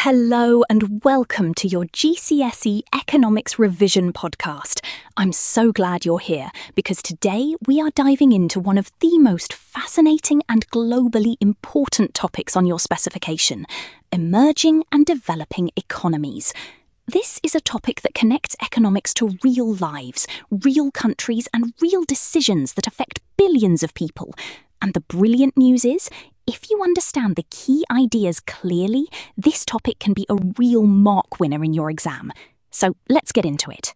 Hello and welcome to your GCSE Economics Revision podcast. I'm so glad you're here because today we are diving into one of the most fascinating and globally important topics on your specification, emerging and developing economies. This is a topic that connects economics to real lives, real countries and real decisions that affect billions of people. And the brilliant news is, if you understand the key ideas clearly, this topic can be a real mark winner in your exam. So let's get into it.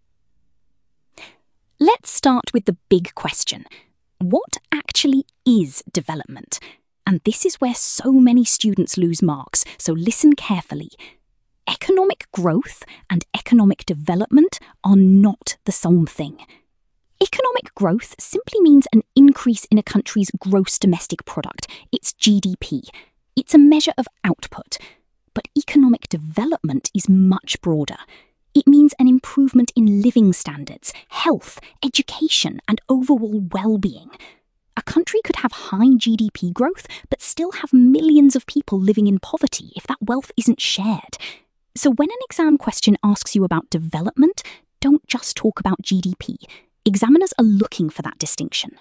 Let's start with the big question. What actually is development? And this is where so many students lose marks, so listen carefully. Economic growth and economic development are not the same thing. Economic growth simply means an increase in a country's gross domestic product, its GDP. It's a measure of output. But economic development is much broader. It means an improvement in living standards, health, education, and overall well-being. A country could have high GDP growth, but still have millions of people living in poverty if that wealth isn't shared. So when an exam question asks you about development, don't just talk about GDP. Examiners are looking for that distinction.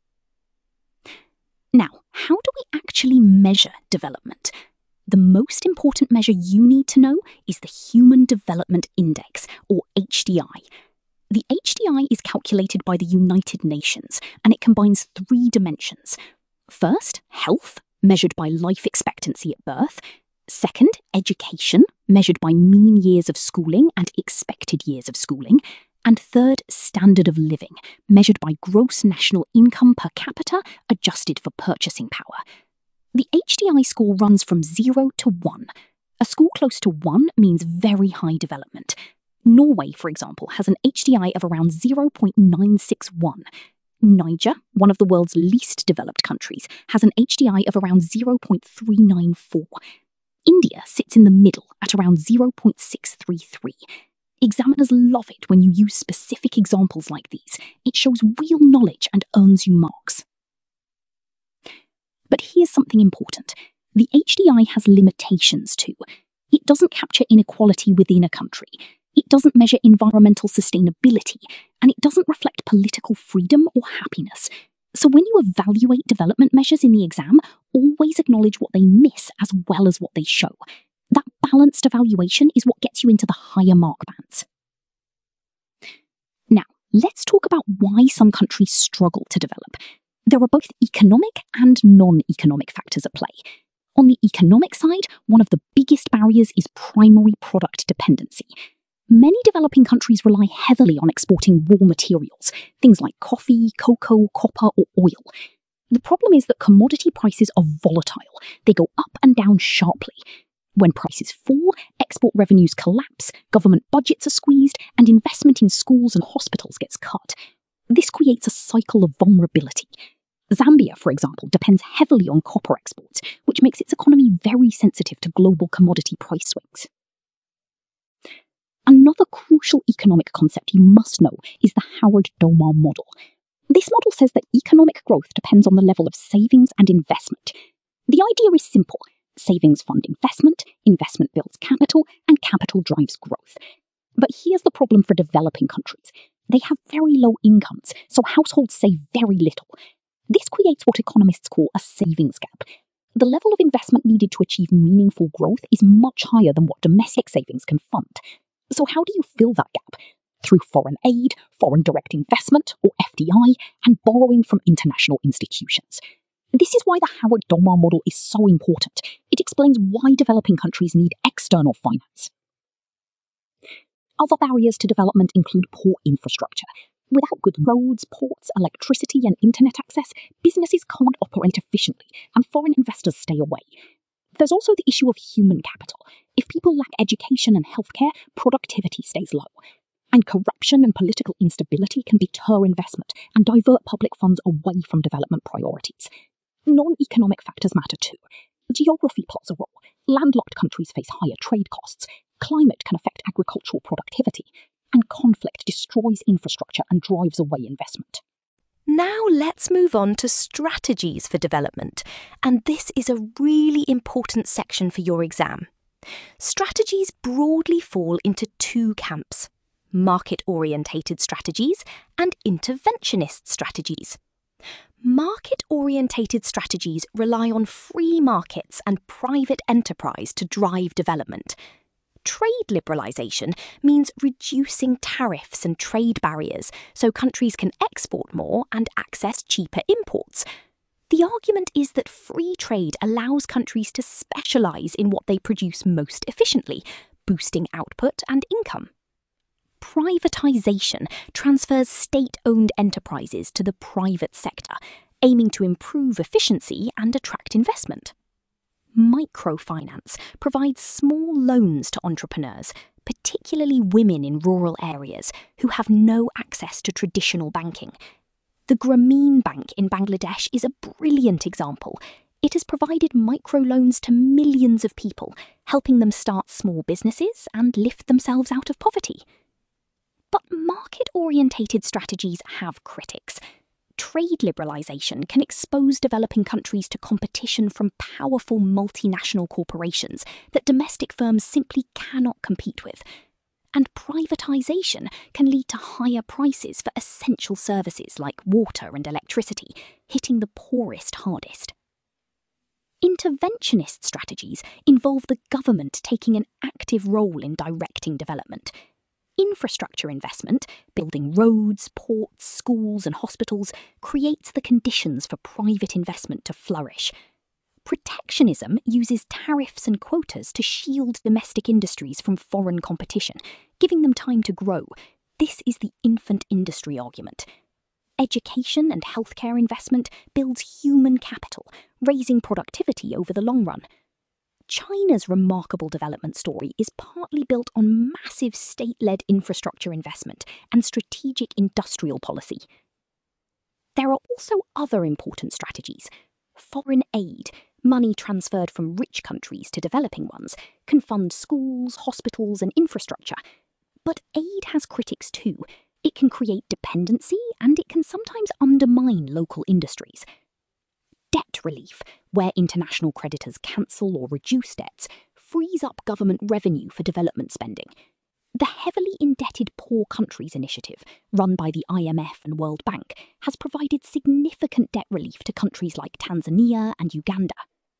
Now, how do we actually measure development? The most important measure you need to know is the Human Development Index, or HDI. The HDI is calculated by the United Nations, and it combines 3 dimensions. First, health, measured by life expectancy at birth. Second, education, measured by mean years of schooling and expected years of schooling. And third, standard of living, measured by gross national income per capita adjusted for purchasing power. The HDI score runs from 0 to 1. A score close to 1 means very high development. Norway, for example, has an HDI of around 0.961. Niger, one of the world's least developed countries, has an HDI of around 0.394. India sits in the middle at around 0.633. Examiners love it when you use specific examples like these. It shows real knowledge and earns you marks. But here's something important. The HDI has limitations too. It doesn't capture inequality within a country. It doesn't measure environmental sustainability, and it doesn't reflect political freedom or happiness. So when you evaluate development measures in the exam, always acknowledge what they miss as well as what they show. That balanced evaluation is what gets you into the higher mark bands. Now, let's talk about why some countries struggle to develop. There are both economic and non-economic factors at play. On the economic side, one of the biggest barriers is primary product dependency. Many developing countries rely heavily on exporting raw materials, things like coffee, cocoa, copper, or oil. The problem is that commodity prices are volatile. They go up and down sharply. When prices fall, export revenues collapse, government budgets are squeezed, and investment in schools and hospitals gets cut. This creates a cycle of vulnerability. Zambia, for example, depends heavily on copper exports, which makes its economy very sensitive to global commodity price swings. Another crucial economic concept you must know is the Howard-Domar model. This model says that economic growth depends on the level of savings and investment. The idea is simple. Savings fund investment, investment builds capital, and capital drives growth. But here's the problem for developing countries. They have very low incomes, so households save very little. This creates what economists call a savings gap. The level of investment needed to achieve meaningful growth is much higher than what domestic savings can fund. So how do you fill that gap? Through foreign aid, foreign direct investment, or FDI, and borrowing from international institutions. This is why the Howard-Domar model is so important. It explains why developing countries need external finance. Other barriers to development include poor infrastructure. Without good roads, ports, electricity, and internet access, businesses can't operate efficiently, and foreign investors stay away. There's also the issue of human capital. If people lack education and healthcare, productivity stays low. And corruption and political instability can deter investment and divert public funds away from development priorities. Non-economic factors matter too. Geography plays a role. Landlocked countries face higher trade costs. Climate can affect agricultural productivity. And conflict destroys infrastructure and drives away investment. Now let's move on to strategies for development. And this is a really important section for your exam. Strategies broadly fall into two camps: market-orientated strategies and interventionist strategies. Market-orientated strategies rely on free markets and private enterprise to drive development. Trade liberalisation means reducing tariffs and trade barriers so countries can export more and access cheaper imports. The argument is that free trade allows countries to specialise in what they produce most efficiently, boosting output and income. Privatisation transfers state-owned enterprises to the private sector, aiming to improve efficiency and attract investment. Microfinance provides small loans to entrepreneurs, particularly women in rural areas who have no access to traditional banking. The Grameen Bank in Bangladesh is a brilliant example. It has provided microloans to millions of people, helping them start small businesses and lift themselves out of poverty. But market-orientated strategies have critics. Trade liberalisation can expose developing countries to competition from powerful multinational corporations that domestic firms simply cannot compete with. And privatisation can lead to higher prices for essential services like water and electricity, hitting the poorest hardest. Interventionist strategies involve the government taking an active role in directing development. Infrastructure investment, building roads, ports, schools and hospitals, creates the conditions for private investment to flourish. Protectionism uses tariffs and quotas to shield domestic industries from foreign competition, giving them time to grow. This is the infant industry argument. Education and healthcare investment builds human capital, raising productivity over the long run. China's remarkable development story is partly built on massive state-led infrastructure investment and strategic industrial policy. There are also other important strategies. Foreign aid, money transferred from rich countries to developing ones, can fund schools, hospitals and infrastructure. But aid has critics too. It can create dependency and it can sometimes undermine local industries. Debt relief, where international creditors cancel or reduce debts, frees up government revenue for development spending. The Heavily Indebted Poor Countries Initiative, run by the IMF and World Bank, has provided significant debt relief to countries like Tanzania and Uganda.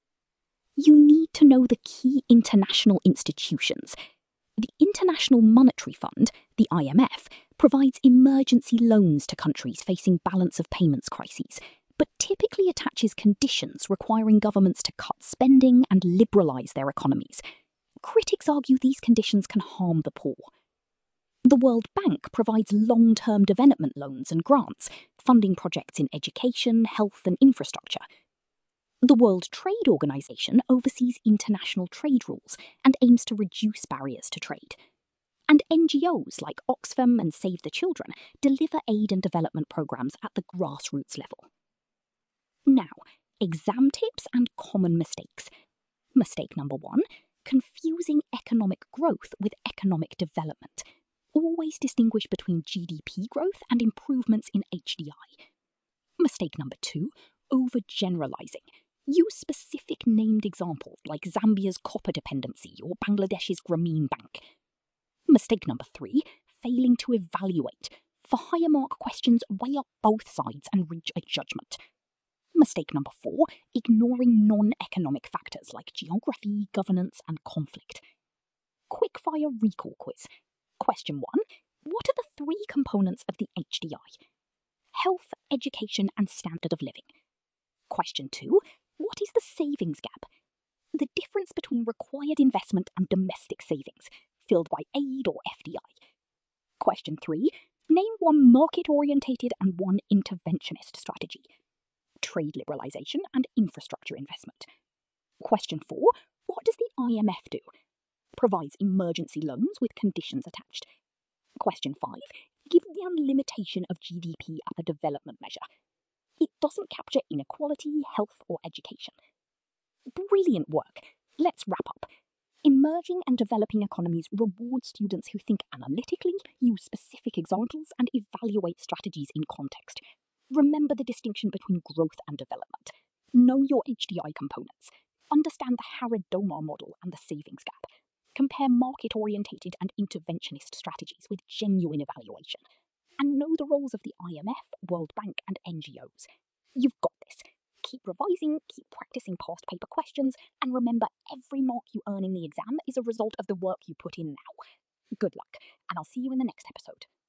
You need to know the key international institutions. The International Monetary Fund, the IMF, provides emergency loans to countries facing balance of payments crises, but typically attaches conditions requiring governments to cut spending and liberalise their economies. Critics argue these conditions can harm the poor. The World Bank provides long-term development loans and grants, funding projects in education, health and infrastructure. The World Trade Organization oversees international trade rules and aims to reduce barriers to trade. And NGOs like Oxfam and Save the Children deliver aid and development programs at the grassroots level. Now, exam tips and common mistakes. Mistake number 1, confusing economic growth with economic development. Always distinguish between GDP growth and improvements in HDI. Mistake number 2, overgeneralizing. Use specific named examples like Zambia's copper dependency or Bangladesh's Grameen Bank. Mistake number 3, failing to evaluate. For higher mark questions, weigh up both sides and reach a judgment. Mistake number 4, ignoring non-economic factors like geography, governance and conflict. Quickfire recall quiz. Question 1, what are the 3 components of the HDI? Health, education and standard of living. Question 2, what is the savings gap? The difference between required investment and domestic savings, filled by aid or FDI. Question 3, name one market-orientated and one interventionist strategy. Trade liberalisation and infrastructure investment. Question 4, what does the IMF do? Provides emergency loans with conditions attached. Question 5, give the limitation of GDP as a development measure. It doesn't capture inequality, health or education. Brilliant work. Let's wrap up. Emerging and developing economies reward students who think analytically, use specific examples and evaluate strategies in context. Remember the distinction between growth and development. Know your HDI components. Understand the Harrod-Domar model and the savings gap. Compare market-orientated and interventionist strategies with genuine evaluation. And know the roles of the IMF, World Bank, and NGOs. You've got this. Keep revising, keep practicing past paper questions, and remember every mark you earn in the exam is a result of the work you put in now. Good luck, and I'll see you in the next episode.